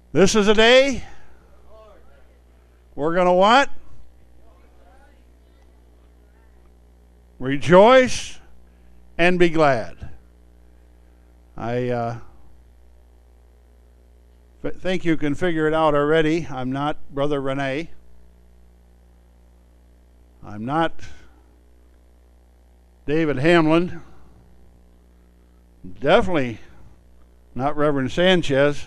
This is a day we're going to what? Rejoice and be glad. I think you can figure it out already. I'm not Brother Rene. I'm not David Hamlin. Definitely not Reverend Sanchez.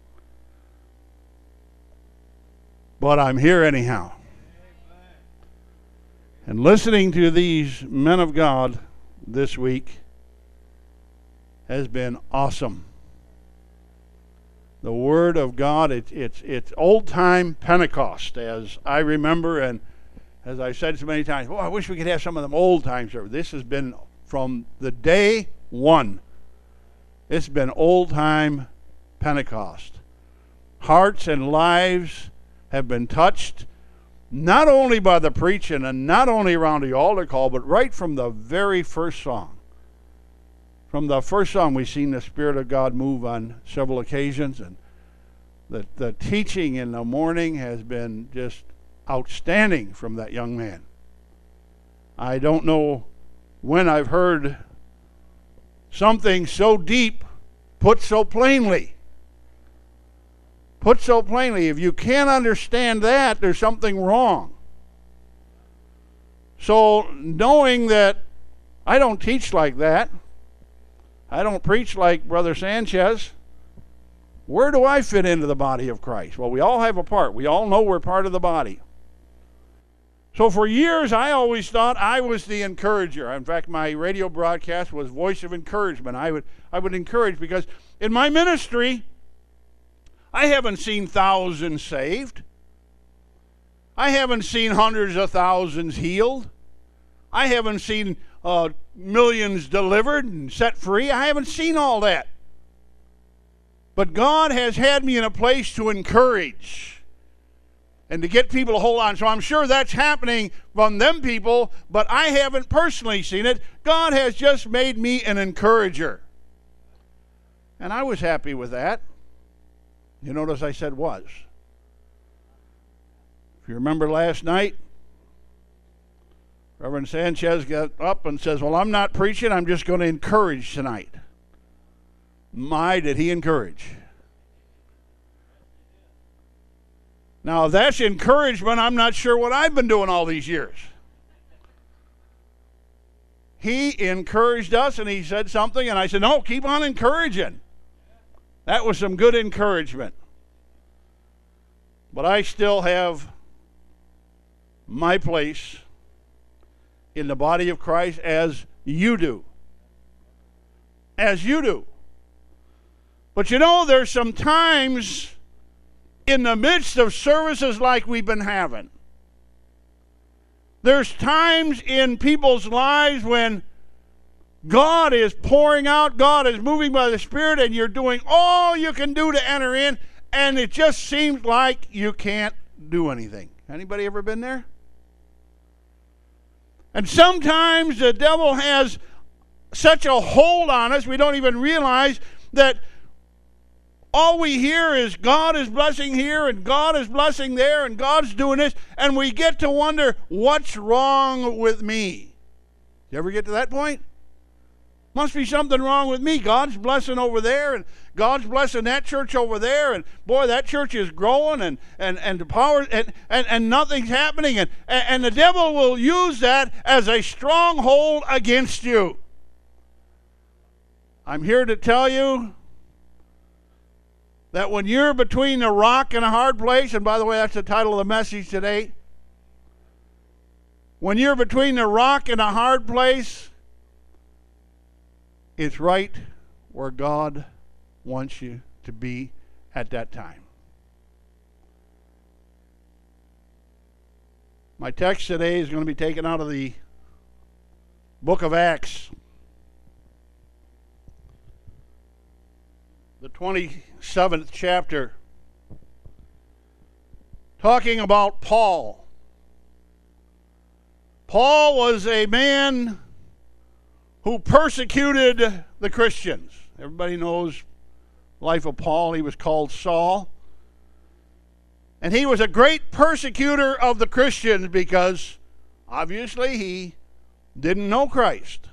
But I'm here anyhow. And listening to these men of God this week has been awesome. The Word of God, it's old-time Pentecost, as I remember, and as I've said so many times, I wish we could have some of them old-time services. This has been from the day one. It's been old-time Pentecost. Hearts and lives have been touched, not only by the preaching and not only around the altar call, but right from the very first song. From the first song, we've seen the Spirit of God move on several occasions, and the teaching in the morning has been just outstanding from that young man. I don't know when I've heard something so deep put so plainly. Put so plainly, if you can't understand that, there's something wrong. So knowing that I don't teach like that, I don't preach like Brother Sanchez, where do I fit into the body of Christ? Well, we all have a part. We all know we're part of the body. So for years, I always thought I was the encourager. In fact, my radio broadcast was Voice of Encouragement. I would encourage, because in my ministry, I haven't seen thousands saved. I haven't seen hundreds of thousands healed. I haven't seen millions delivered and set free. I haven't seen all that. But God has had me in a place to encourage and to get people to hold on. So I'm sure that's happening from them people, but I haven't personally seen it. God has just made me an encourager. And I was happy with that. You notice I said was. If you remember last night, Reverend Sanchez got up and says, well, I'm not preaching, I'm just going to encourage tonight. My, did he encourage. Now, if that's encouragement, I'm not sure what I've been doing all these years. He encouraged us, and he said something, and I said, no, keep on encouraging. That was some good encouragement. But I still have my place in the body of Christ, as you do. As you do. But you know, there's some times in the midst of services like we've been having, there's times in people's lives when God is pouring out, God is moving by the Spirit, and you're doing all you can do to enter in, and it just seems like you can't do anything. Anybody ever been there? And sometimes the devil has such a hold on us, we don't even realize that all we hear is God is blessing here, and God is blessing there, and God's doing this, and we get to wonder, what's wrong with me? You ever get to that point? Must be something wrong with me. God's blessing over there, and God's blessing that church over there, and boy, that church is growing, and the power, and nothing's happening, and the devil will use that as a stronghold against you. I'm here to tell you that when you're between a rock and a hard place, and by the way, that's the title of the message today, when you're between a rock and a hard place, it's right where God wants you to be at that time. My text today is going to be taken out of the book of Acts, the 27th chapter, talking about Paul. Paul was a man who persecuted the Christians. Everybody knows the life of Paul. He was called Saul. And he was a great persecutor of the Christians because obviously he didn't know Christ.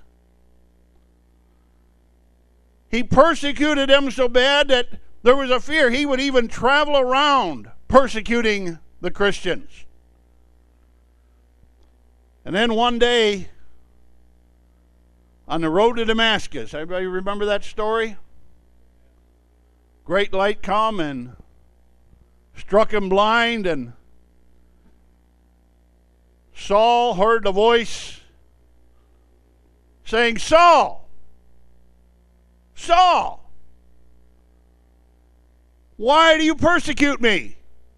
He persecuted them so bad that there was a fear he would even travel around persecuting the Christians. And then one day, on the road to Damascus, everybody remember that story? Great light come and struck him blind, and Saul heard the voice saying, Saul, Saul, why do you persecute me?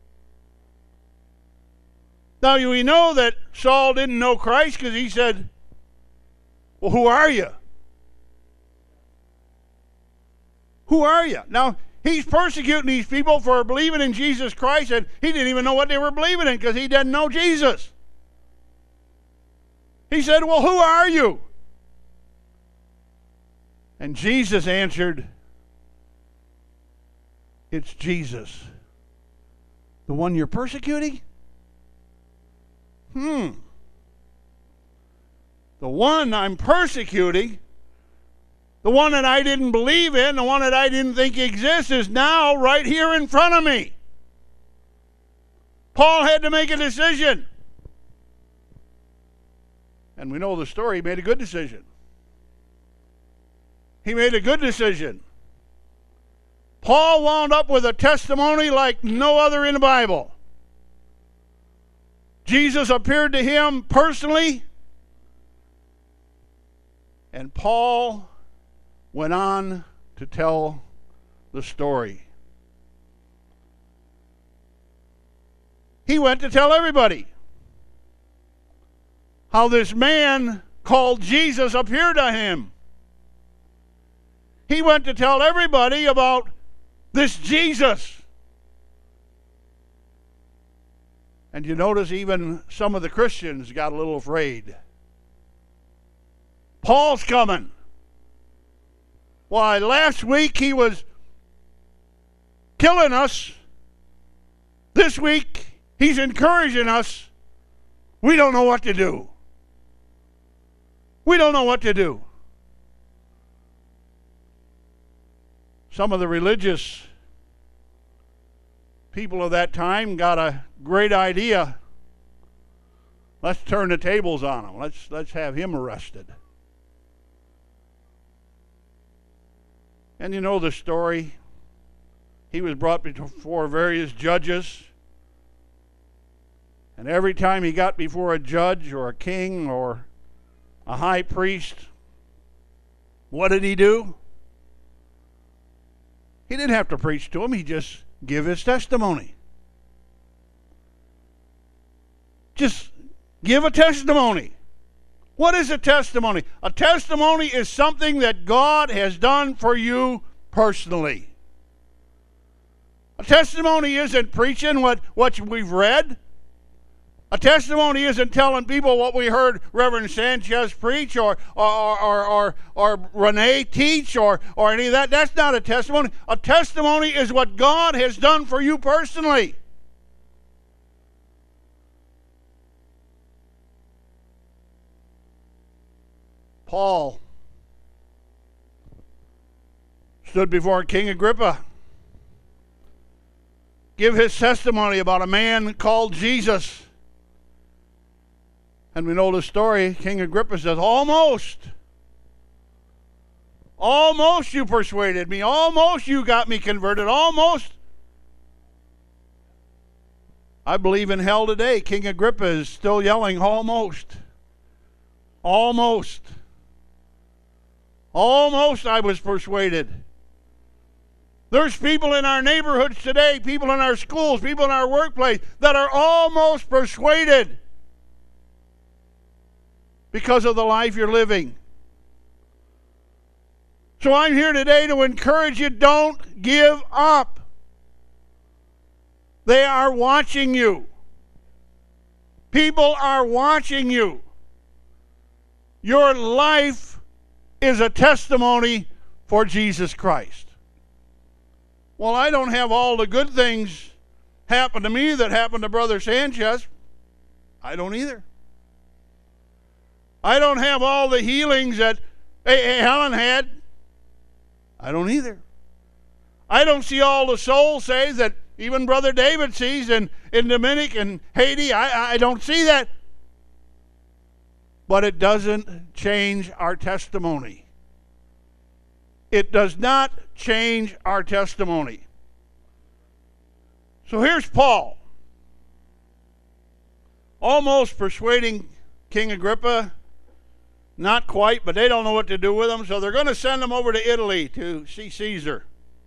Now we know that Saul didn't know Christ because he said, well, who are you? Who are you? Now, he's persecuting these people for believing in Jesus Christ, and he didn't even know what they were believing in because he didn't know Jesus. He said, well, who are you? And Jesus answered, it's Jesus. The one you're persecuting? The one I'm persecuting, the one that I didn't believe in, the one that I didn't think exists, is now right here in front of me. Paul had to make a decision. And we know the story. He made a good decision. He made a good decision. Paul wound up with a testimony like no other in the Bible. Jesus appeared to him personally, and Paul went on to tell the story. He went to tell everybody how this man called Jesus appeared to him. He went to tell everybody about this Jesus. And you notice even some of the Christians got a little afraid. Paul's coming. Why, last week he was killing us. This week he's encouraging us. We don't know what to do. We don't know what to do. Some of the religious people of that time got a great idea. Let's turn the tables on him. Let's have him arrested. And you know the story. He was brought before various judges. And every time he got before a judge or a king or a high priest, what did he do? He didn't have to preach to him. He just give his testimony. Just give a testimony. What is a testimony? A testimony is something that God has done for you personally. A testimony isn't preaching what we've read. A testimony isn't telling people what we heard Reverend Sanchez preach or Renee teach or any of that. That's not a testimony. A testimony is what God has done for you personally. Paul stood before King Agrippa, give his testimony about a man called Jesus. And we know the story. King Agrippa says, almost you persuaded me. Almost you got me converted. Almost. I believe in hell today. King Agrippa is still yelling, almost. Almost. Almost I was persuaded. There's people in our neighborhoods today, people in our schools, people in our workplace that are almost persuaded because of the life you're living. So I'm here today to encourage you, don't give up. They are watching you. People are watching you. Your life is a testimony for Jesus Christ. Well, I don't have all the good things happened to me that happened to Brother Sanchez. I don't either. I don't have all the healings that Helen had. I don't either. I don't see all the souls saved that even Brother David sees in Dominic and Haiti. I don't see that. But it doesn't change our testimony. It does not change our testimony. So here's Paul, almost persuading King Agrippa. Not quite, but they don't know what to do with him, so they're going to send him over to Italy to see Caesar.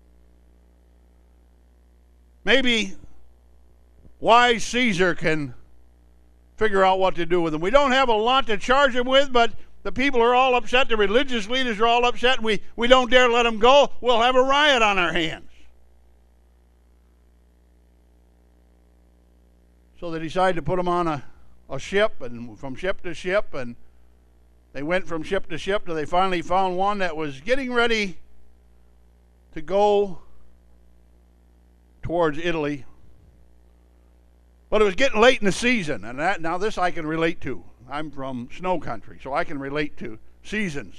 Maybe wise Caesar can figure out what to do with him. We don't have a lot to charge him with, but the people are all upset. The religious leaders are all upset. We don't dare let him go. We'll have a riot on our hands. So they decided to put him on a ship, and from ship to ship, and they went from ship to ship till they finally found one that was getting ready to go towards Italy. But it was getting late in the season, and now this I can relate to. I'm from snow country, so I can relate to seasons.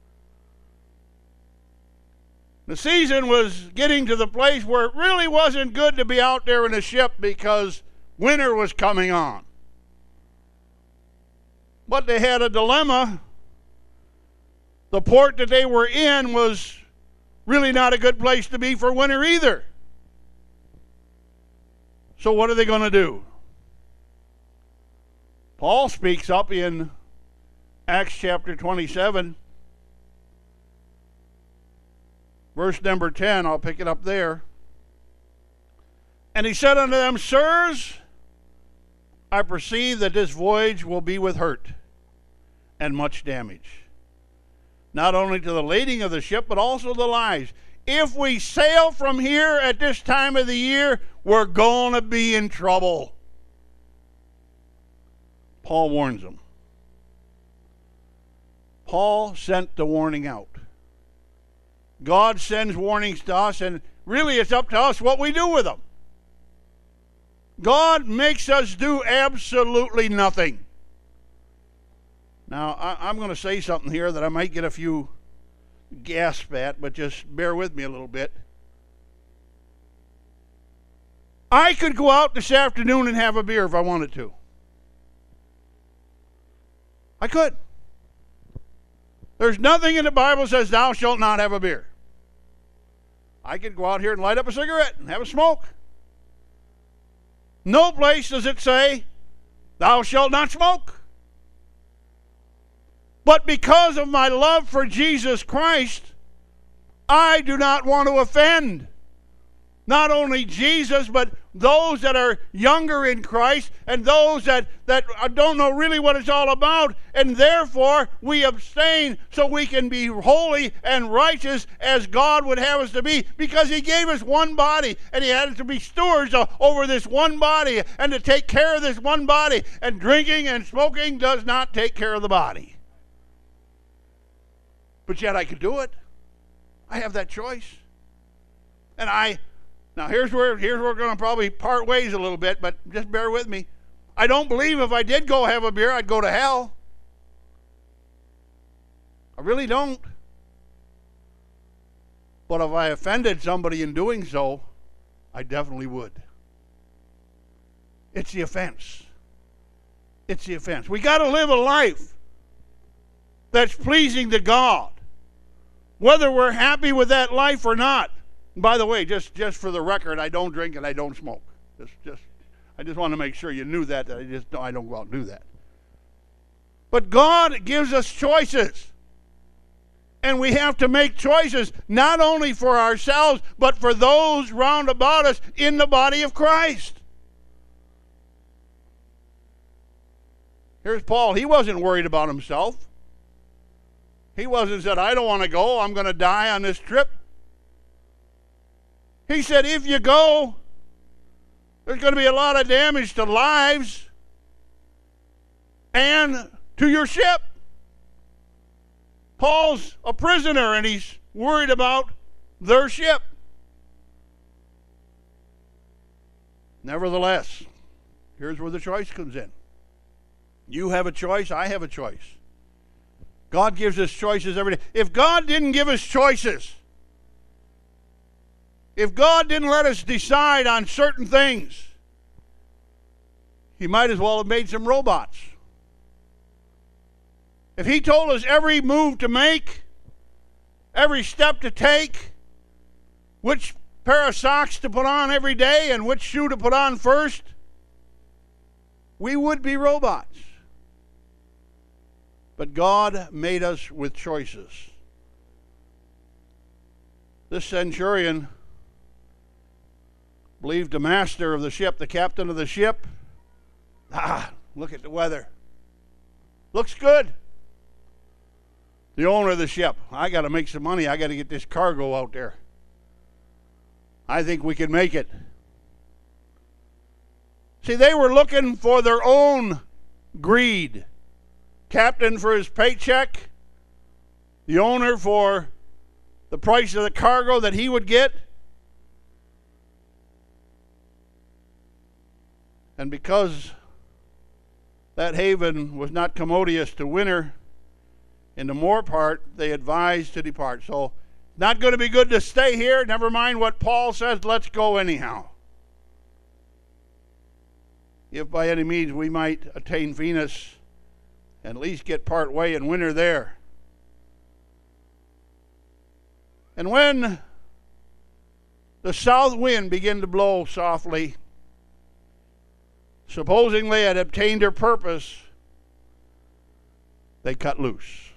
The season was getting to the place where it really wasn't good to be out there in a ship because winter was coming on. But they had a dilemma. The port that they were in was really not a good place to be for winter either. So what are they going to do? Paul speaks up in Acts chapter 27, verse number 10. I'll pick it up there. And he said unto them, Sirs, I perceive that this voyage will be with hurt and much damage, not only to the lading of the ship, but also the lives. If we sail from here at this time of the year, we're going to be in trouble. Paul warns them. Paul sent the warning out. God sends warnings to us, and really it's up to us what we do with them. God makes us do absolutely nothing. Now, I'm going to say something here that I might get a few gasp at, but just bear with me a little bit. I could go out this afternoon and have a beer if I wanted to. I could. There's nothing in the Bible that says thou shalt not have a beer. I could go out here and light up a cigarette and have a smoke. No place does it say thou shalt not smoke. But because of my love for Jesus Christ, I do not want to offend not only Jesus, but those that are younger in Christ and those that don't know really what it's all about. And therefore, we abstain so we can be holy and righteous as God would have us to be, because He gave us one body, and He had us to be stewards over this one body and to take care of this one body. And drinking and smoking does not take care of the body. But yet I could do it. I have that choice. And now here's where we're going to probably part ways a little bit, but just bear with me. I don't believe if I did go have a beer, I'd go to hell. I really don't. But if I offended somebody in doing so, I definitely would. It's the offense. It's the offense. We got to live a life that's pleasing to God, whether we're happy with that life or not. And by the way, just for the record, I don't drink and I don't smoke. I just want to make sure you knew that I don't go out and do that. But God gives us choices. And we have to make choices not only for ourselves, but for those round about us in the body of Christ. Here's Paul. He wasn't worried about himself. He wasn't said, I don't want to go. I'm going to die on this trip. He said, if you go, there's going to be a lot of damage to lives and to your ship. Paul's a prisoner, and he's worried about their ship. Nevertheless, here's where the choice comes in. You have a choice, I have a choice. God gives us choices every day. If God didn't give us choices, if God didn't let us decide on certain things, He might as well have made some robots. If He told us every move to make, every step to take, which pair of socks to put on every day and which shoe to put on first, we would be robots. But God made us with choices. This centurion believed the master of the ship, the captain of the ship, look at the weather. Looks good. The owner of the ship, I got to make some money. I got to get this cargo out there. I think we can make it. See, they were looking for their own greed. Captain for his paycheck, the owner for the price of the cargo that he would get. And because that haven was not commodious to winter, in the more part, they advised to depart. So, not going to be good to stay here. Never mind what Paul says, let's go anyhow. If by any means we might attain Venus, and at least get part way and winter there. And when the south wind began to blow softly, supposing they had obtained their purpose, they cut loose.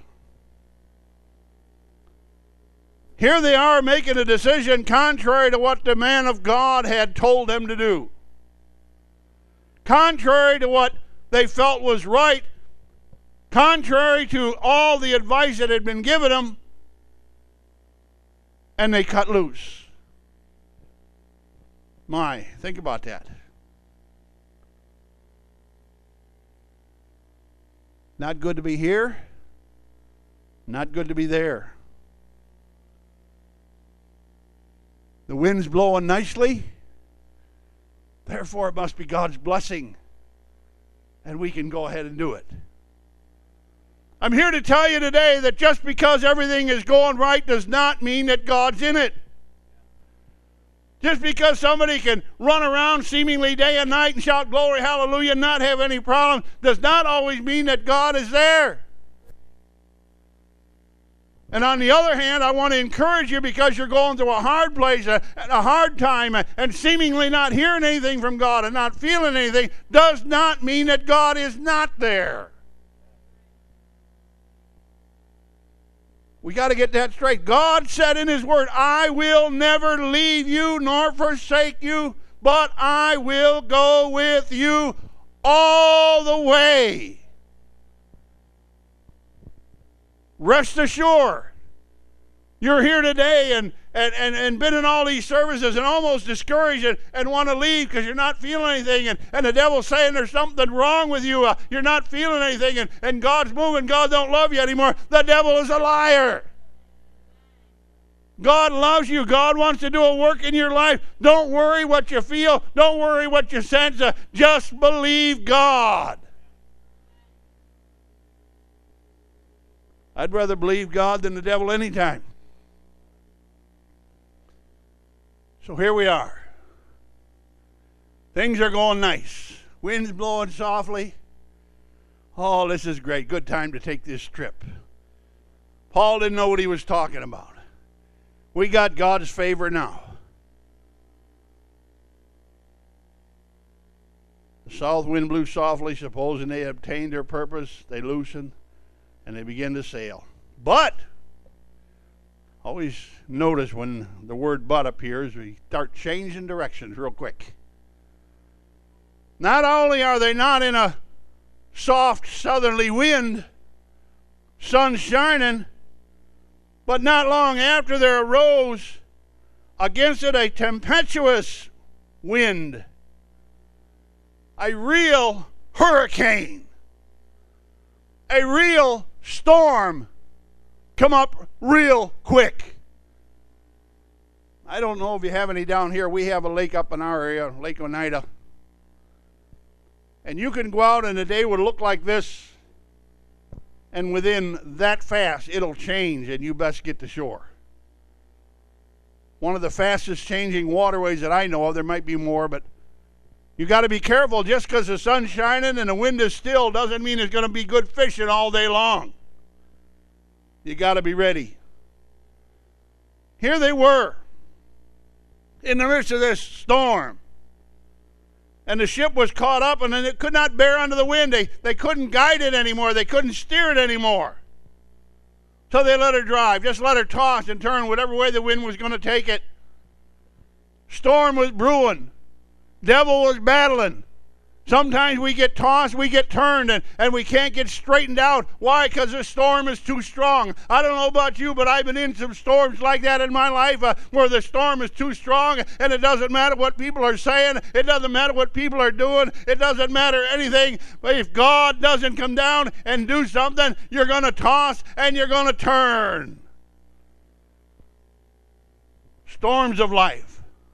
Here they are making a decision contrary to what the man of God had told them to do. Contrary to what they felt was right. Contrary to all the advice that had been given them. And they cut loose. My, think about that. Not good to be here. Not good to be there. The wind's blowing nicely. Therefore, it must be God's blessing. And we can go ahead and do it. I'm here to tell you today that just because everything is going right does not mean that God's in it. Just because somebody can run around seemingly day and night and shout glory, hallelujah, and not have any problem, does not always mean that God is there. And on the other hand, I want to encourage you, because you're going through a hard place, a hard time, and seemingly not hearing anything from God and not feeling anything, does not mean that God is not there. We got to get that straight. God said in His Word, I will never leave you nor forsake you, but I will go with you all the way. Rest assured. You're here today and been in all these services and almost discouraged and want to leave because you're not feeling anything, and the devil's saying there's something wrong with you. You're not feeling anything, and God's moving. God don't love you anymore. The devil is a liar. God loves you. God wants to do a work in your life. Don't worry what you feel. Don't worry what you sense. Just believe God. I'd rather believe God than the devil anytime. So here we are. Things are going nice. Wind's blowing softly. Oh, this is great. Good time to take this trip. Paul didn't know what he was talking about. We got God's favor now. The south wind blew softly, supposing they had obtained their purpose. They loosened, and they began to sail. But, always notice when the word but appears, we start changing directions real quick. Not only are they not in a soft southerly wind, sun shining, but not long after there arose against it a tempestuous wind, a real hurricane, a real storm come up real quick. I don't know if you have any down here. We have a lake up in our area, Lake Oneida. And you can go out and the day would look like this, and within that fast, it'll change, and you best get to shore. One of the fastest changing waterways that I know of, there might be more, but you got to be careful. Just because the sun's shining and the wind is still doesn't mean it's going to be good fishing all day long. You got to be ready. Here they were in the midst of this storm. And the ship was caught up, and then it could not bear under the wind. They couldn't guide it anymore. They couldn't steer it anymore. So they let her drive. Just let her toss and turn whatever way the wind was going to take it. Storm was brewing. Devil was battling. Sometimes we get tossed, we get turned, and we can't get straightened out. Why? Because the storm is too strong. I don't know about you, but I've been in some storms like that in my life where the storm is too strong, and it doesn't matter what people are saying. It doesn't matter what people are doing. It doesn't matter anything. But if God doesn't come down and do something, you're going to toss and you're going to turn. Storms of life.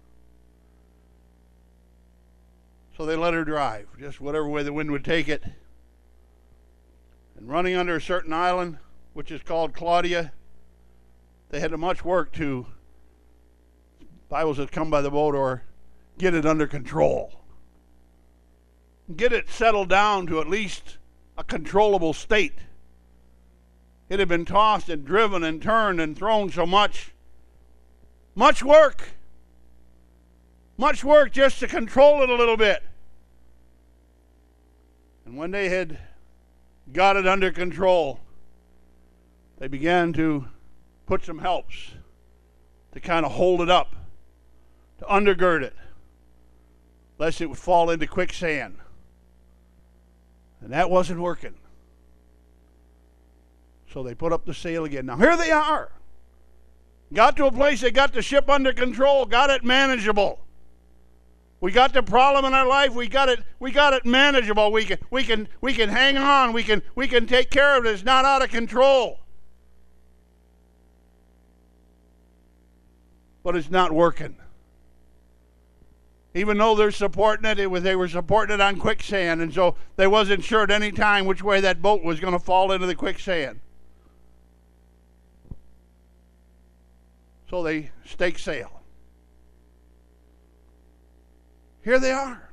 So they let her drive, just whatever way the wind would take it. And running under a certain island, which is called Claudia, they had much work to, Bibles that come by the boat, or get it under control. Get it settled down to at least a controllable state. It had been tossed and driven and turned and thrown so much. Much work. Much work just to control it a little bit. And when they had got it under control, they began to put some helps to kind of hold it up, to undergird it, lest it would fall into quicksand. And that wasn't working. So they put up the sail again. Now here they are. Got to a place, they got the ship under control, got it manageable. We got the problem in our life. We got it manageable. We can hang on. We can take care of it. It's not out of control. But it's not working. Even though they're supporting it, they were supporting it on quicksand, and so they wasn't sure at any time which way that boat was going to fall into the quicksand. So they stake sail. Here they are.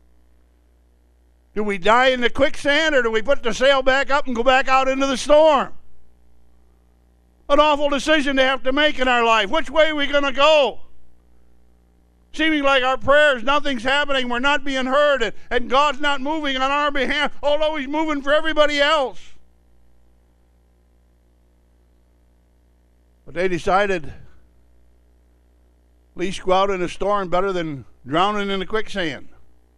Do we die in the quicksand, or do we put the sail back up and go back out into the storm? An awful decision to have to make in our life. Which way are we going to go? Seeming like our prayers, nothing's happening, we're not being heard, and God's not moving on our behalf, although He's moving for everybody else. But they decided, at least go out in a storm better than drowning in the quicksand.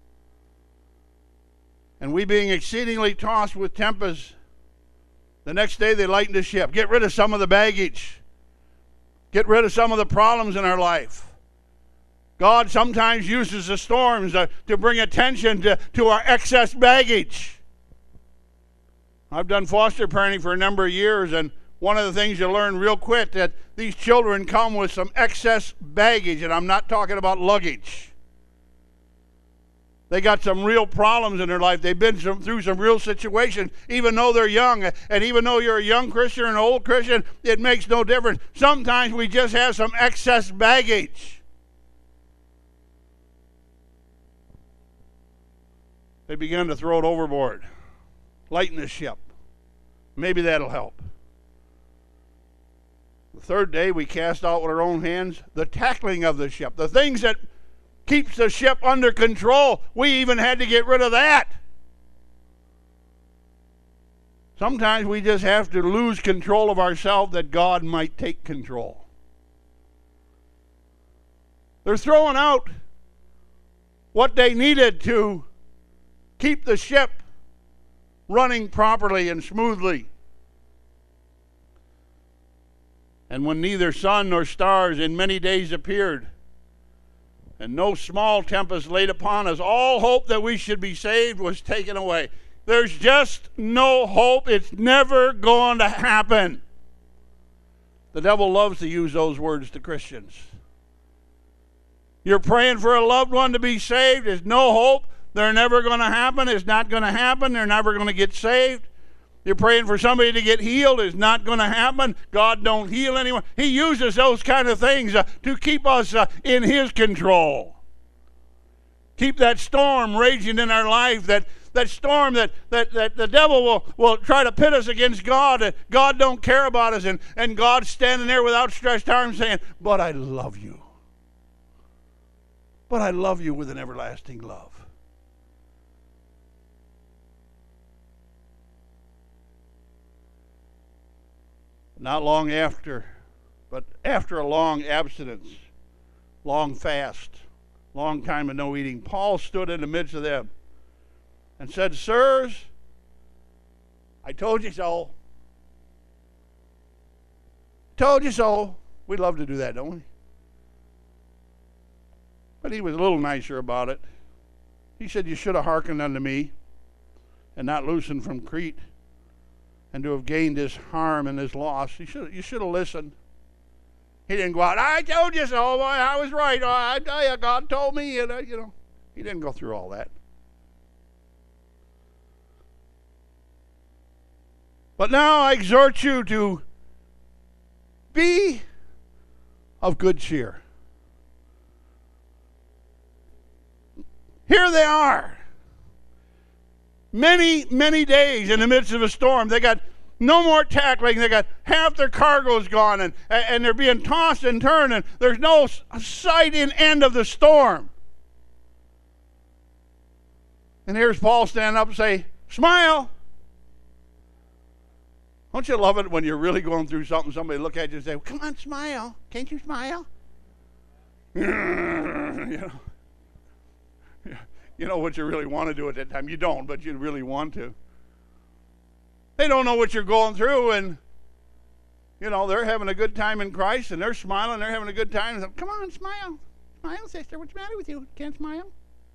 And we being exceedingly tossed with tempests, the next day they lightened the ship. Get rid of some of the baggage. Get rid of some of the problems in our life. God sometimes uses the storms to bring attention to our excess baggage. I've done foster parenting for a number of years, and one of the things you learn real quick that these children come with some excess baggage, and I'm not talking about luggage. They got some real problems in their life. They've been through some real situations, even though they're young. And even though you're a young Christian or an old Christian, it makes no difference. Sometimes we just have some excess baggage. They began to throw it overboard. Lighten the ship. Maybe that'll help. The third day, we cast out with our own hands the tackling of the ship. The things that keeps the ship under control, we even had to get rid of that. Sometimes we just have to lose control of ourselves that God might take control. They're throwing out what they needed to keep the ship running properly and smoothly. And when neither sun nor stars in many days appeared, and no small tempest laid upon us, all hope that we should be saved was taken away. There's just no hope. It's never going to happen. The devil loves to use those words to Christians. You're praying for a loved one to be saved. There's no hope. they're never going to happen. It's not going to happen. They're never going to get saved. You're praying for somebody to get healed. It's not going to happen. God don't heal anyone. He uses those kind of things to keep us in His control. Keep that storm raging in our life, that storm that the devil will try to pit us against God, and God don't care about us, and God's standing there with outstretched arms saying, but I love you. But I love you with an everlasting love. Not long after, but after a long abstinence, long fast, long time of no eating, Paul stood in the midst of them and said, sirs, I told you so. Told you so. We love to do that, don't we? But he was a little nicer about it. He said, you should have hearkened unto me and not loosened from Crete, and to have gained this harm and this loss. You should have listened. He didn't go out, I told you so, I was right, I tell you, God told me, He didn't go through all that. But now I exhort you to be of good cheer. Here they are. Many, many days in the midst of a storm. They got no more tackling. They got half their cargoes gone, and they're being tossed and turned, and there's no sight in end of the storm. And here's Paul standing up and say, smile. Don't you love it when you're really going through something, somebody look at you and say, come on, smile. Can't you smile? You know what you really want to do at that time. You don't, but you really want to. They don't know what you're going through, and, they're having a good time in Christ, and they're smiling, they're having a good time. So, come on, smile. Smile, sister. What's the matter with you? Can't smile?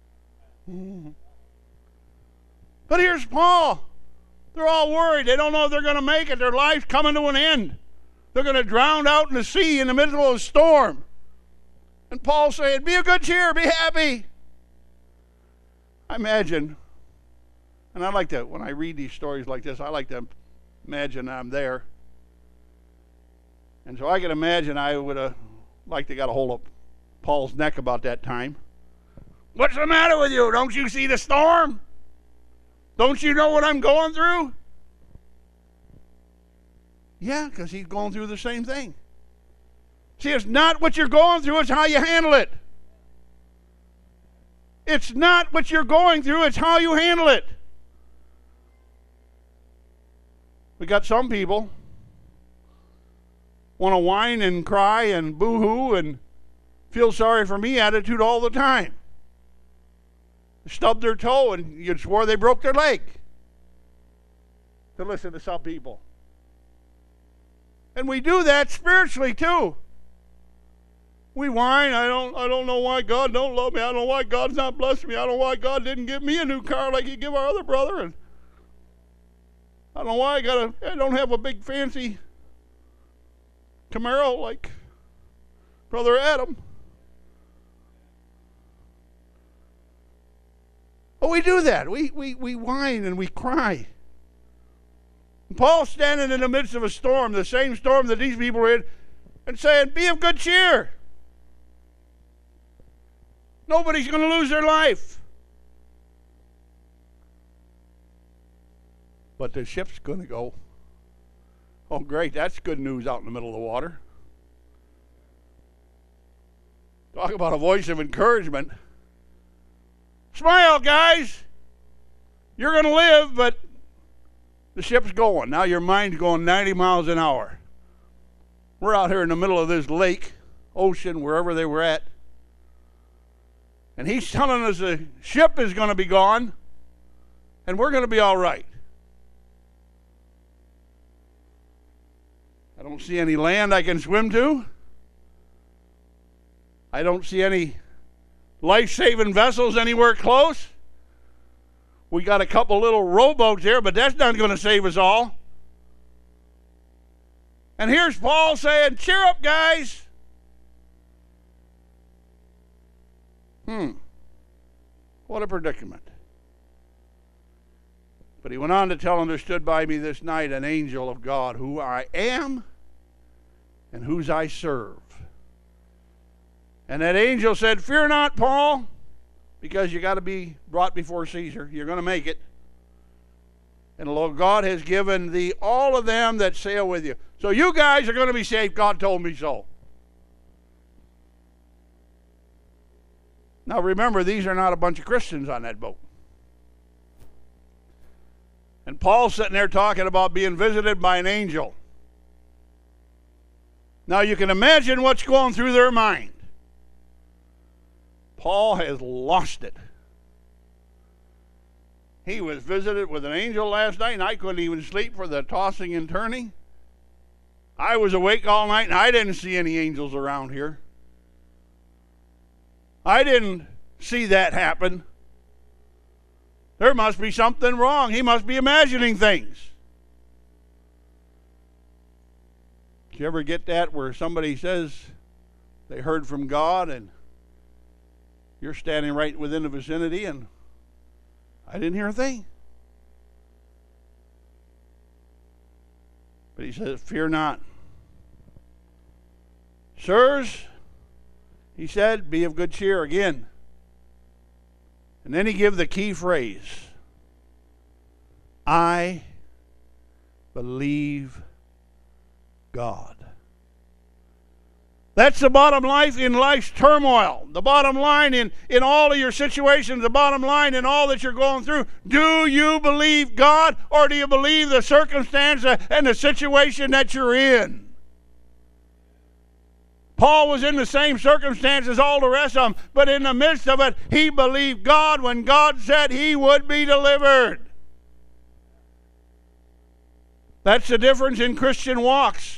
But here's Paul. They're all worried. They don't know if they're going to make it. Their life's coming to an end. They're going to drown out in the sea in the middle of a storm. And Paul's saying, be of good cheer, be happy. I imagine, and I like to, when I read these stories like this, I like to imagine I'm there. And so I can imagine I would have liked to got a hold of Paul's neck about that time. What's the matter with you? Don't you see the storm? Don't you know what I'm going through? Yeah, because he's going through the same thing. See, it's not what you're going through, it's how you handle it. It's not what you're going through, it's how you handle it. We got some people want to whine and cry and boo-hoo and feel sorry for me attitude all the time. Stubbed their toe and you swore they broke their leg to listen to some people. And we do that spiritually too. We whine, I don't know why God don't love me. I don't know why God's not blessing me. I don't know why God didn't give me a new car like He gave our other brother. And I don't know why I don't have a big fancy Camaro like Brother Adam. But we do that. We whine and we cry. And Paul's standing in the midst of a storm, the same storm that these people were in, and saying, be of good cheer. Nobody's going to lose their life. But the ship's going to go. Oh, great. That's good news out in the middle of the water. Talk about a voice of encouragement. Smile, guys. You're going to live, but the ship's going. Now your mind's going 90 miles an hour. We're out here in the middle of this lake, ocean, wherever they were at. And he's telling us the ship is going to be gone, and we're going to be all right. I don't see any land I can swim to. I don't see any life-saving vessels anywhere close. We got a couple little rowboats here, but that's not going to save us all. And here's Paul saying, cheer up, guys. What a predicament. But he went on to tell him, there stood by me this night an angel of God, who I am and whose I serve. And that angel said, fear not, Paul, because you got to be brought before Caesar. You're going to make it. And the Lord God has given thee all of them that sail with you. So you guys are going to be saved. God told me so. Now remember, these are not a bunch of Christians on that boat. And Paul's sitting there talking about being visited by an angel. Now you can imagine what's going through their mind. Paul has lost it. He was visited with an angel last night, and I couldn't even sleep for the tossing and turning. I was awake all night, and I didn't see any angels around here. I didn't see that happen. There must be something wrong. He must be imagining things. Did you ever get that where somebody says they heard from God and you're standing right within the vicinity and I didn't hear a thing? But he says, fear not. Sirs, he said, be of good cheer again. And then he gave the key phrase, I believe God. That's the bottom line in life's turmoil. The bottom line in all of your situations, the bottom line in all that you're going through. Do you believe God, or do you believe the circumstance and the situation that you're in? Paul was in the same circumstances as all the rest of them, but in the midst of it, he believed God when God said he would be delivered. That's the difference in Christian walks.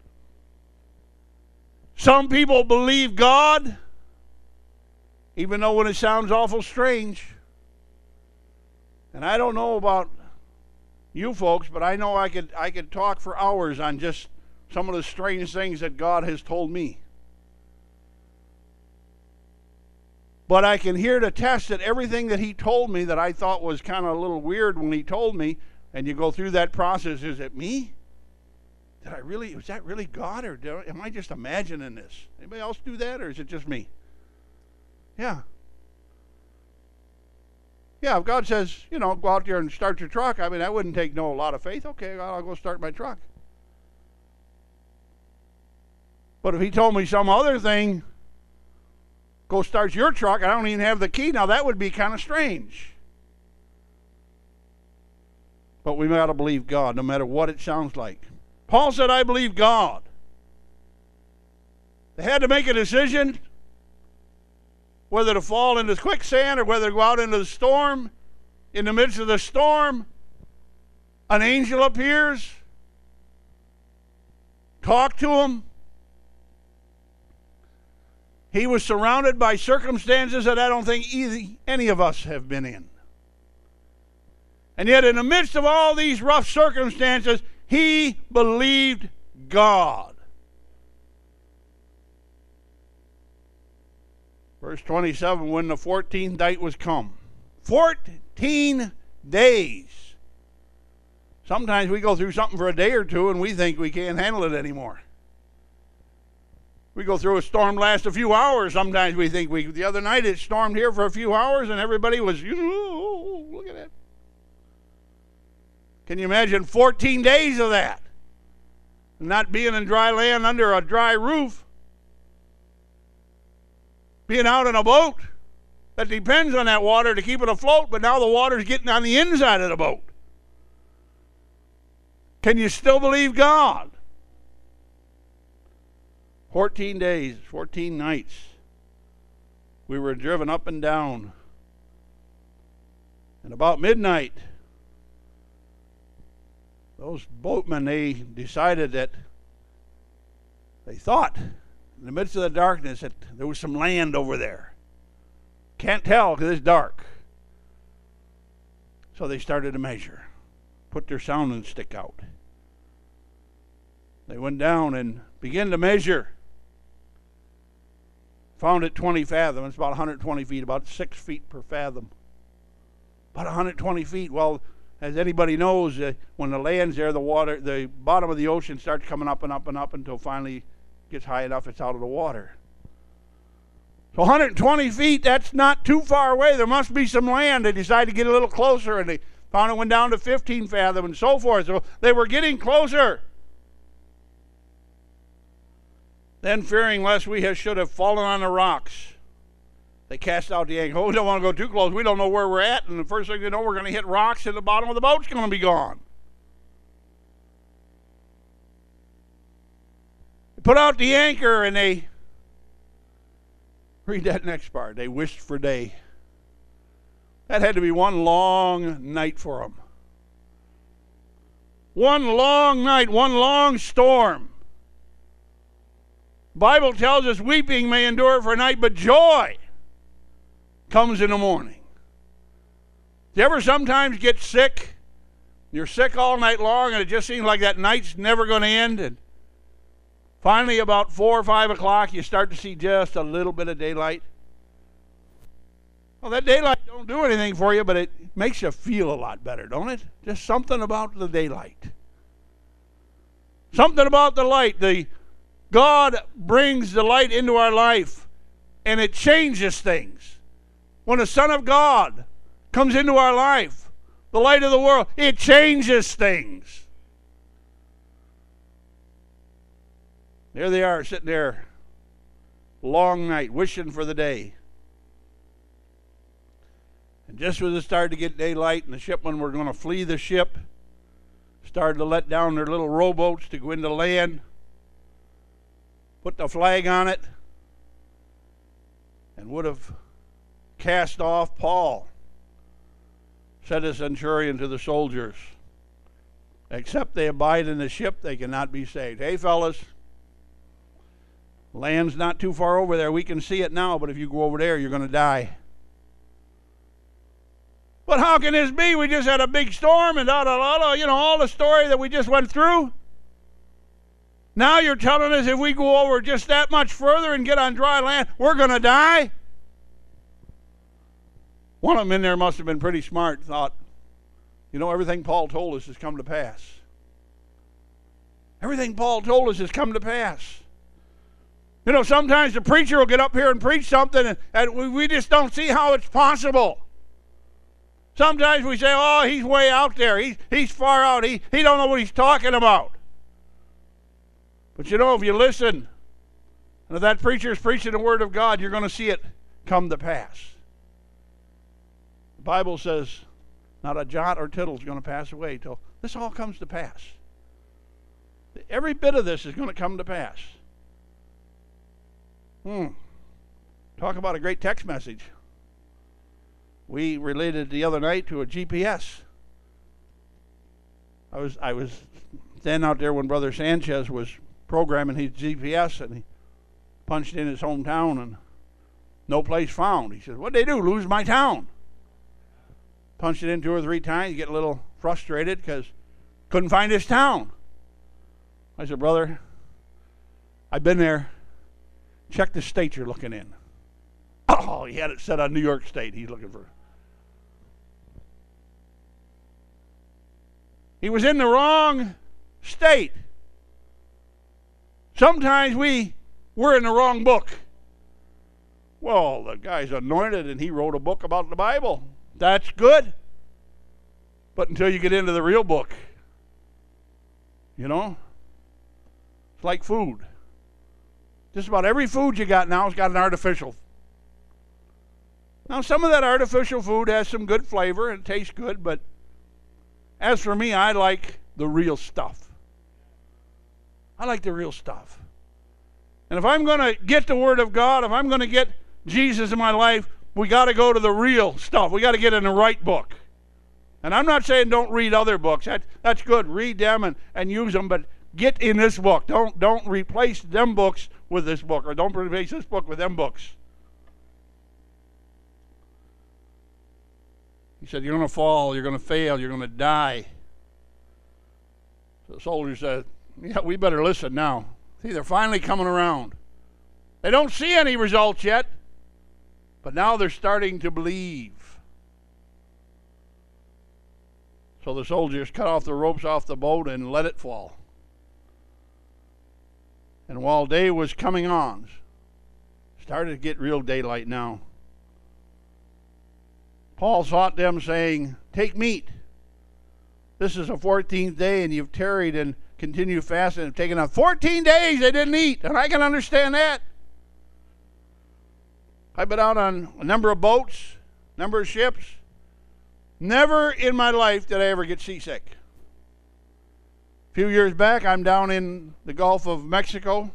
Some people believe God, even though when it sounds awful strange. And I don't know about you folks, but I know I could talk for hours on just some of the strange things that God has told me. But I can here to test that everything that he told me that I thought was kind of a little weird when he told me, and you go through that process, is it me? Was that really God, or am I just imagining this? Anybody else do that, or is it just me? Yeah. Yeah, if God says, go out there and start your truck, I mean, that wouldn't take a lot of faith. Okay, I'll go start my truck. But if he told me some other thing, go start your truck, I don't even have the key, now that would be kind of strange. But we got to believe God, no matter what it sounds like. Paul said, I believe God. They had to make a decision whether to fall into quicksand or whether to go out into the storm. In the midst of the storm, an angel appears, talk to him. He was surrounded by circumstances that I don't think any of us have been in. And yet in the midst of all these rough circumstances, he believed God. Verse 27, when the 14th night was come. 14 days. Sometimes we go through something for a day or two and we think we can't handle it anymore. We go through a storm lasts a few hours. Sometimes we think the other night it stormed here for a few hours and everybody was, look at that. Can you imagine 14 days of that? Not being in dry land under a dry roof. Being out in a boat that depends on that water to keep it afloat, but now the water's getting on the inside of the boat. Can you still believe God? 14 days, 14 nights. We were driven up and down. And about midnight, those boatmen, they decided that they thought in the midst of the darkness that there was some land over there. Can't tell because it's dark. So they started to measure, put their sounding stick out. They went down and began to measure. Found it 20 fathoms. It's about 120 feet, about 6 feet per fathom. About 120 feet. Well, as anybody knows, when the land's there, the bottom of the ocean starts coming up and up and up until finally it gets high enough it's out of the water. So 120 feet, that's not too far away. There must be some land. They decided to get a little closer, and they found it went down to 15 fathom and so forth. So they were getting closer. Then, fearing lest we should have fallen on the rocks, they cast out the anchor. Oh, we don't want to go too close. We don't know where we're at, and the first thing they know, we're going to hit rocks, and the bottom of the boat's going to be gone. They put out the anchor, and they read that next part. They wished for day. That had to be one long night for them. One long night, one long storm. The Bible tells us weeping may endure for a night, but joy comes in the morning. Do you ever sometimes get sick? You're sick all night long, and it just seems like that night's never going to end, and finally, about 4 or 5 o'clock, you start to see just a little bit of daylight. Well, that daylight don't do anything for you, but it makes you feel a lot better, don't it? Just something about the daylight. Something about the light. God brings the light into our life, and it changes things. When the Son of God comes into our life, the light of the world, it changes things. There they are, sitting there, long night, wishing for the day. And just as it started to get daylight and the shipmen were going to flee the ship, started to let down their little rowboats to go into land, put the flag on it, and would have cast off, Paul said the centurion to the soldiers, except they abide in the ship, they cannot be saved. Hey, fellas, land's not too far over there. We can see it now, but if you go over there, you're going to die. But how can this be? We just had a big storm and all the story that we just went through. Now you're telling us if we go over just that much further and get on dry land, we're going to die? One of them in there must have been pretty smart, thought, everything Paul told us has come to pass. Everything Paul told us has come to pass. Sometimes the preacher will get up here and preach something, and we just don't see how it's possible. Sometimes we say, oh, he's way out there. He's far out. He don't know what he's talking about. But if you listen, and if that preacher is preaching the Word of God, you're going to see it come to pass. The Bible says not a jot or tittle is going to pass away till this all comes to pass. Every bit of this is going to come to pass. Talk about a great text message. We related the other night to a GPS. I was standing out there when Brother Sanchez was programming his GPS, and he punched in his hometown and no place found. He said, what'd they do, lose my town? Punched it in 2 or 3 times, get a little frustrated because couldn't find his town. I said, brother, I've been there. Check the state you're looking in. Oh, he had it set on New York State. He's looking for. He was in the wrong state. Sometimes we're in the wrong book. Well, the guy's anointed and he wrote a book about the Bible. That's good. But until you get into the real book, it's like food. Just about every food you got now has got an artificial. Now, some of that artificial food has some good flavor and it tastes good, but as for me, I like the real stuff. I like the real stuff. And if I'm going to get the Word of God, if I'm going to get Jesus in my life, we got to go to the real stuff. We got to get in the right book. And I'm not saying don't read other books. That's good. Read them and use them, but get in this book. Don't replace them books with this book, or don't replace this book with them books. He said, you're going to fall, you're going to fail, you're going to die. So the soldier said, yeah, we better listen now. See, they're finally coming around. They don't see any results yet, but now they're starting to believe. So the soldiers cut off the ropes off the boat and let it fall. And while day was coming on, started to get real daylight now, Paul sought them, saying, "Take meat. This is the 14th day, and you've tarried and continued fasting and taken out 14 days they didn't eat." And I can understand that. I've been out on a number of boats, number of ships. Never in my life did I ever get seasick. A few years back, I'm down in the Gulf of Mexico,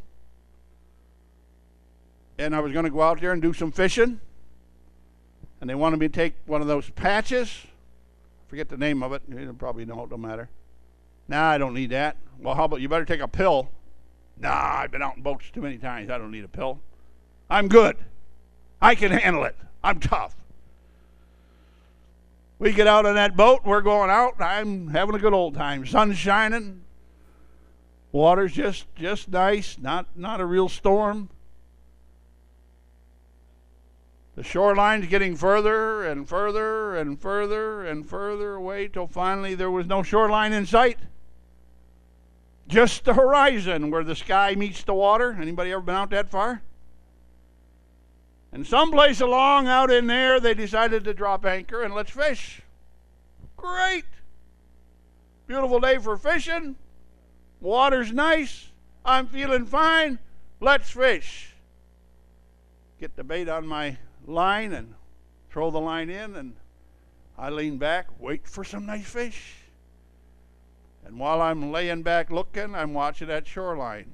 and I was going to go out there and do some fishing, and they wanted me to take one of those patches. I forget the name of it. You probably know, it don't matter. Nah, I don't need that. Well, how about you better take a pill? Nah, I've been out in boats too many times. I don't need a pill. I'm good. I can handle it. I'm tough. We get out on that boat, we're going out, I'm having a good old time. Sun's shining, water's just nice, not a real storm. The shoreline's getting further and further and further and further away till finally there was no shoreline in sight. Just the horizon where the sky meets the water. Anybody ever been out that far? And someplace along out in there, they decided to drop anchor and let's fish. Great. Beautiful day for fishing. Water's nice. I'm feeling fine. Let's fish. Get the bait on my line and throw the line in, and I lean back, wait for some nice fish. And while I'm laying back looking, I'm watching that shoreline.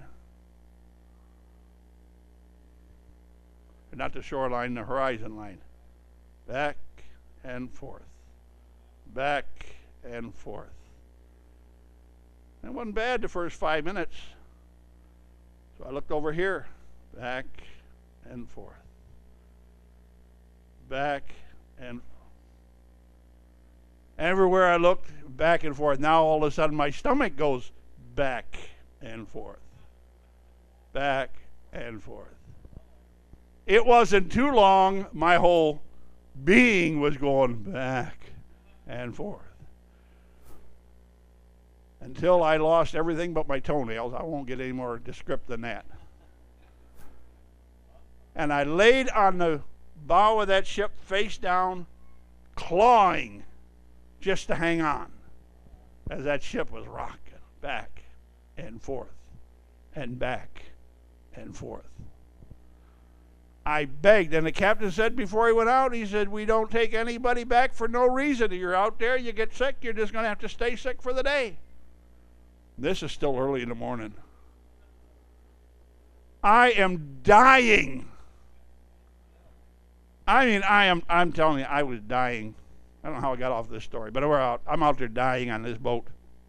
Not the shoreline, the horizon line. Back and forth. Back and forth. And it wasn't bad the first 5 minutes. So I looked over here. Back and forth. Back and everywhere I looked, back and forth. Now all of a sudden my stomach goes back and forth. Back and forth. It wasn't too long, my whole being was going back and forth. Until I lost everything but my toenails. I won't get any more descriptive than that. And I laid on the bow of that ship face down, clawing just to hang on as that ship was rocking back and forth and back and forth. I begged, and the captain said before he went out, he said, "We don't take anybody back for no reason. You're out there, you get sick, you're just going to have to stay sick for the day." This is still early in the morning. I am dying. I mean, I'm telling you, I was dying. I don't know how I got off this story, but I'm out there dying on this boat.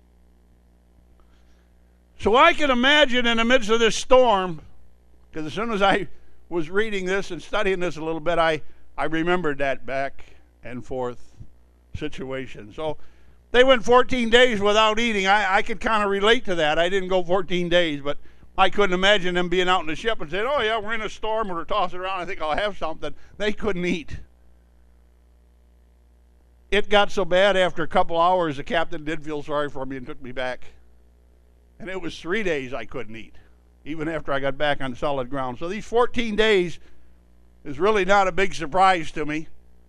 So I can imagine in the midst of this storm, because as soon as I was reading this and studying this a little bit, I remembered that back and forth situation. So they went 14 days without eating. I could kind of relate to that. I didn't go 14 days, but I couldn't imagine them being out in the ship and saying, "Oh yeah, we're in a storm, we're tossing around, I think I'll have something." They couldn't eat. It got so bad after a couple hours, the captain did feel sorry for me and took me back. And it was 3 days I couldn't eat, even after I got back on solid ground. So these 14 days is really not a big surprise to me.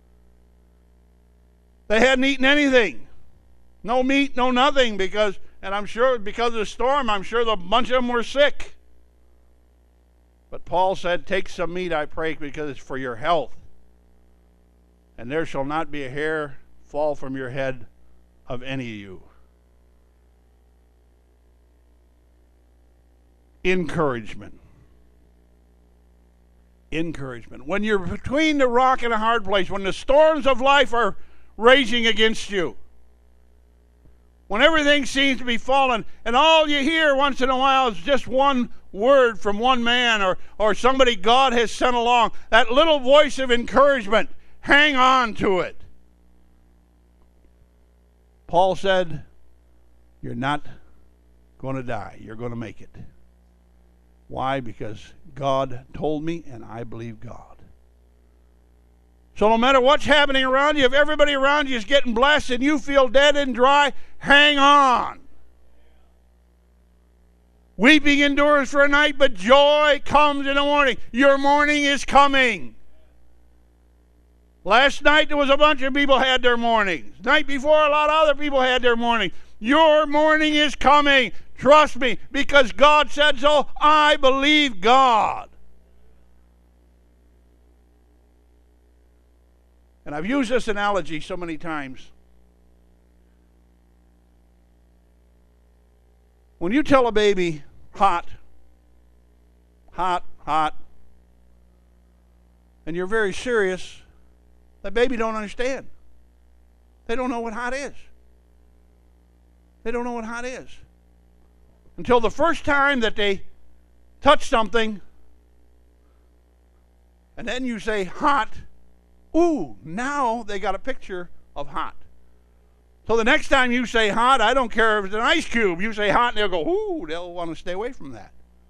They hadn't eaten anything. No meat, no nothing, and I'm sure because of the storm, I'm sure a bunch of them were sick. But Paul said, "Take some meat, I pray, because it's for your health. And there shall not be a hair fall from your head of any of you." Encouragement. Encouragement. When you're between the rock and a hard place, when the storms of life are raging against you, when everything seems to be falling, and all you hear once in a while is just one word from one man or somebody God has sent along, that little voice of encouragement, hang on to it. Paul said, "You're not going to die. You're going to make it." Why? Because God told me, and I believe God. So no matter what's happening around you, if everybody around you is getting blessed and you feel dead and dry, hang on. Weeping endures for a night, but joy comes in the morning. Your morning is coming. Last night there was a bunch of people had their mornings. The night before a lot of other people had their morning. Your morning is coming. Trust me, because God said so. I believe God. And I've used this analogy so many times. When you tell a baby, hot, hot, hot, and you're very serious, that baby don't understand. They don't know what hot is. They don't know what hot is. Until the first time that they touch something, and then you say hot, ooh, now they got a picture of hot. So the next time you say hot, I don't care if it's an ice cube, you say hot and they'll go, ooh, they'll want to stay away from that.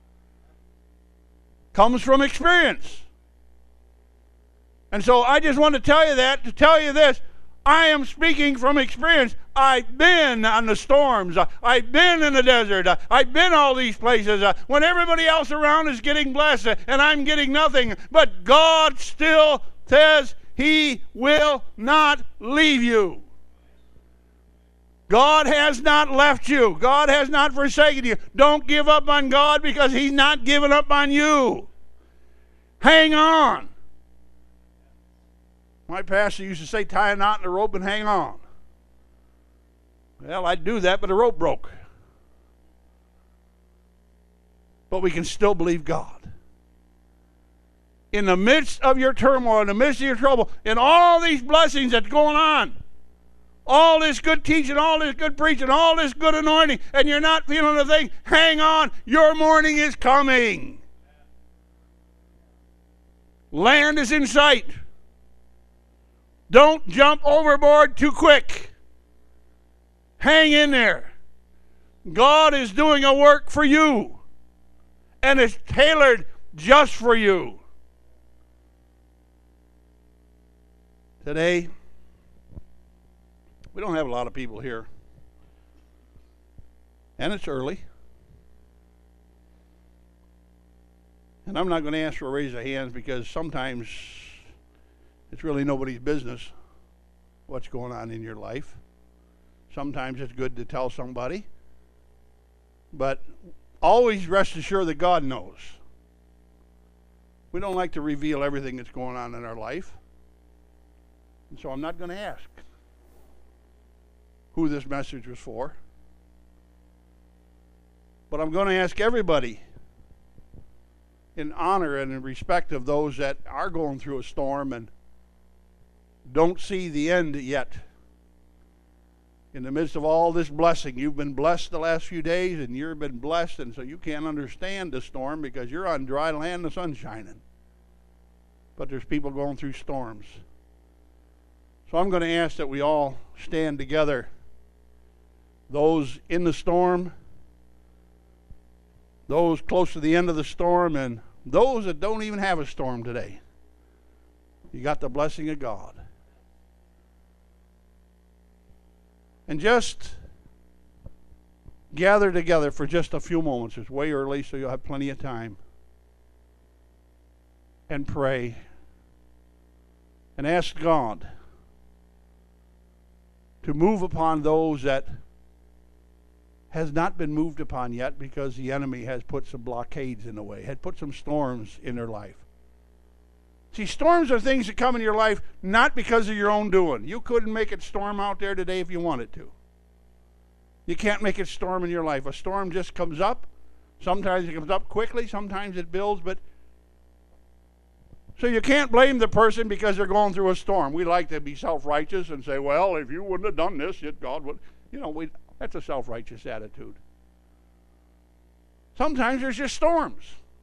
Comes from experience. And so I just want to tell you that, to tell you this, I am speaking from experience. I've been on the storms. I've been in the desert. I've been all these places when everybody else around is getting blessed and I'm getting nothing. But God still says He will not leave you. God has not left you. God has not forsaken you. Don't give up on God because He's not giving up on you. Hang on. My pastor used to say, tie a knot in a rope and hang on. Well, I'd do that, but the rope broke. But we can still believe God. In the midst of your turmoil, in the midst of your trouble, in all these blessings that's going on, all this good teaching, all this good preaching, all this good anointing, and you're not feeling a thing, hang on. Your morning is coming. Land is in sight. Don't jump overboard too quick. Hang in there. God is doing a work for you, and it's tailored just for you. Today, we don't have a lot of people here, and it's early. And I'm not going to ask for a raise of hands because sometimes it's really nobody's business what's going on in your life. Sometimes it's good to tell somebody. But always rest assured that God knows. We don't like to reveal everything that's going on in our life. And so I'm not going to ask who this message was for. But I'm going to ask everybody in honor and in respect of those that are going through a storm and don't see the end yet. In the midst of all this blessing, you've been blessed the last few days and you've been blessed, and so you can't understand the storm because you're on dry land, the sun's shining. But there's people going through storms. So I'm going to ask that we all stand together. Those in the storm, those close to the end of the storm, and those that don't even have a storm today. You got the blessing of God. And just gather together for just a few moments. It's way early, so you'll have plenty of time. And pray. And ask God to move upon those that has not been moved upon yet because the enemy has put some blockades in the way, had put some storms in their life. See, storms are things that come in your life not because of your own doing. You couldn't make it storm out there today if you wanted to. You can't make it storm in your life. A storm just comes up. Sometimes it comes up quickly. Sometimes it builds. But so you can't blame the person because they're going through a storm. We like to be self-righteous and say, well, if you wouldn't have done this, yet God would. That's a self-righteous attitude. Sometimes there's just storms.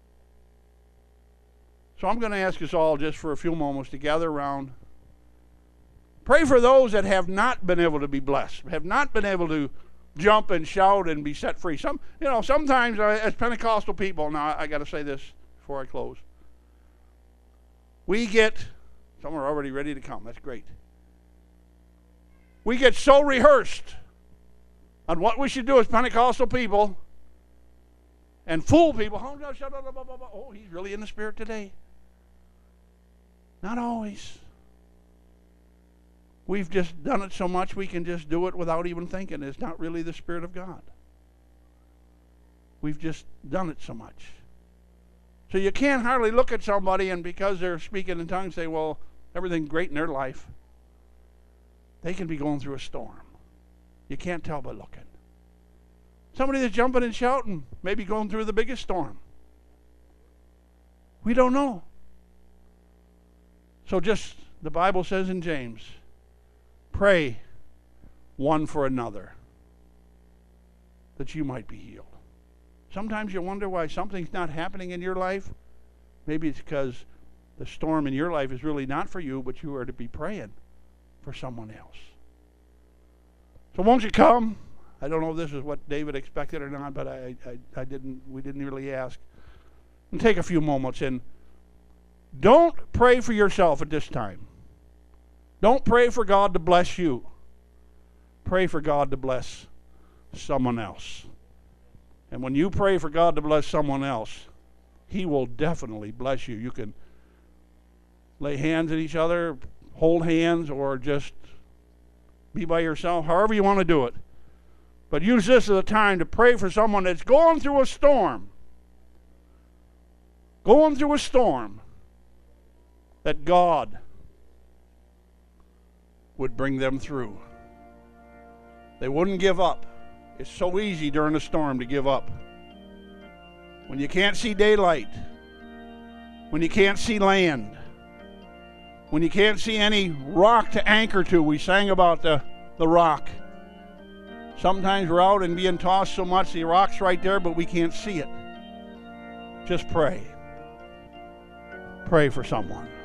So I'm going to ask us all just for a few moments to gather around. Pray for those that have not been able to be blessed, have not been able to jump and shout and be set free. Sometimes as Pentecostal people, now I got to say this before I close. We get Some are already ready to come. That's great. We get so rehearsed on what we should do as Pentecostal people and fool people. Oh, he's really in the Spirit today. Not always. We've just done it so much we can just do it without even thinking. It's not really the Spirit of God. We've just done it so much. So you can't hardly look at somebody and because they're speaking in tongues say, well, everything's great in their life. They can be going through a storm. You can't tell by looking. Somebody that's jumping and shouting, maybe going through the biggest storm. We don't know. So just, the Bible says in James, pray one for another that you might be healed. Sometimes you wonder why something's not happening in your life. Maybe it's because the storm in your life is really not for you, but you are to be praying for someone else. So won't you come? I don't know if this is what David expected or not, but we didn't really ask. And take a few moments and don't pray for yourself at this time. Don't pray for God to bless you. Pray for God to bless someone else. And when you pray for God to bless someone else, He will definitely bless you. You can lay hands at each other, hold hands, or just be by yourself, however you want to do it. But use this as a time to pray for someone that's going through a storm. Going through a storm. That God would bring them through. They wouldn't give up. It's so easy during a storm to give up. When you can't see daylight, when you can't see land, when you can't see any rock to anchor to. We sang about the rock. Sometimes we're out and being tossed so much, the rock's right there, but we can't see it. Just pray. Pray for someone.